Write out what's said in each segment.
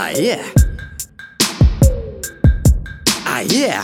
Ае! Ае!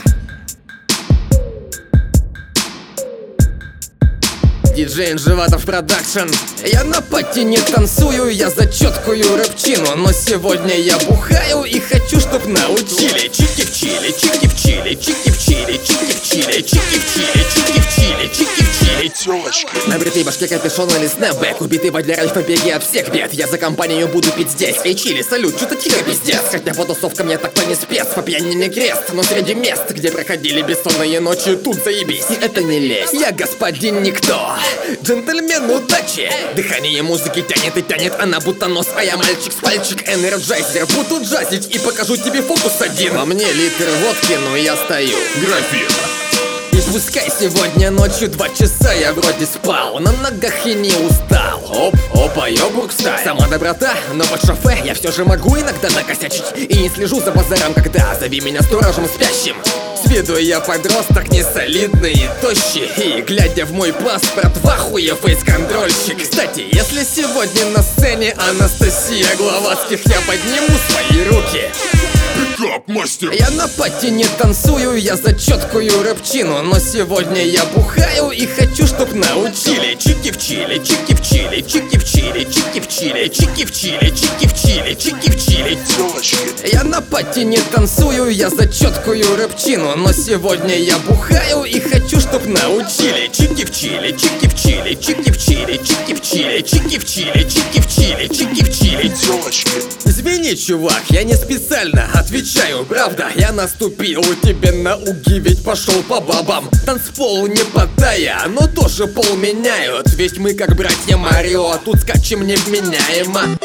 Диджей Инживатов Продакшн. Я на пати не танцую, я за четкую рэпчину. Но сегодня я бухаю и хочу, чтоб научили. Чики в чили, чики в чили, чики в чили, чики в чили, чики в чили, чики в чили, чики в чили. На бритой башке капюшон или снэпбэк, убитый водярой в побеге от всех бед. Я за компанию буду пить здесь. Эй, чили, салют, что-то тихо, пиздец. Хотя по тусовкам я так-то не спец, по пьяни не крест. Но среди мест, где проходили бессонные ночи, тут заебись. И это не лезть, я господин никто, джентльмен удачи. Дыхание музыки тянет и тянет, она будто нос, а я мальчик с пальчик энерджайзер. Буду джазить и покажу тебе фокус один. Во мне литр водки, но я стою. Графин. И пускай сегодня ночью 2 часа я вроде спал, на ногах и не устал. Оп, опа, йогурт стайл. Сама доброта, но под шофе я все же могу иногда накосячить. И не слежу за базаром, когда зови меня сторожем спящим. С виду я подросток не солидный и тощий, и глядя в мой паспорт в ахуе фейс-контрольщик. Кстати, если сегодня на сцене Анастасия Гловацких, я подниму свои руки. Пикап, мастер. Я на пати не танцую, я за четкую рэпчину. Но сегодня я бухаю и хочу, чтоб научили. Чики в чили, чики в чили, чики в чили, чики в чили, чики в чили, чики в чили, чики в чили. Я на пати не танцую, я за четкую рэпчину. Но сегодня я бухаю и хочу, чтоб научили. Чики в чили, чики в чили, чики в чили, чики в чили, чики в чили, чики в чили, чики в чили. Извини, чувак, я не специально, отвечаю, правда. Я наступил тебе на уги, ведь пошел по бабам. Танцпол не подая, но тоже пол меняют. Ведь мы как братья Марио, а тут скачем невменяемо.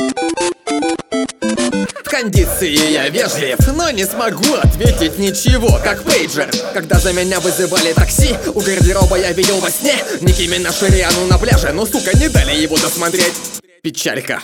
В кондиции я вежлив, но не смогу ответить ничего, как пейджер. Когда за меня вызывали такси, у гардероба я видел во сне Ники Минаж и Риану на пляже, но, сука, не дали его досмотреть. Печалька.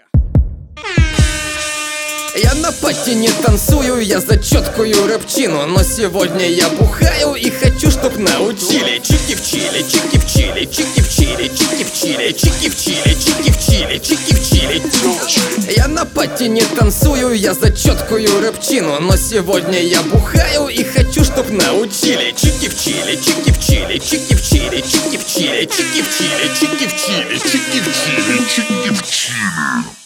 Я на пати не танцую, я за четкую рэпчину. Но сегодня я бухаю и хочу, чтоб научили. Чики в чили, чики в чили, чики в чили, чики в чили, чики в чили, чики в чили, чики в чили. Я на пати не танцую, я за четкую рэпчину. Но сегодня я бухаю и хочу, чтоб научили. Чики в чили, чики в чили, чики в чили, чики в чили, чики в чили, чики в чили, чики в чили, чики в чили.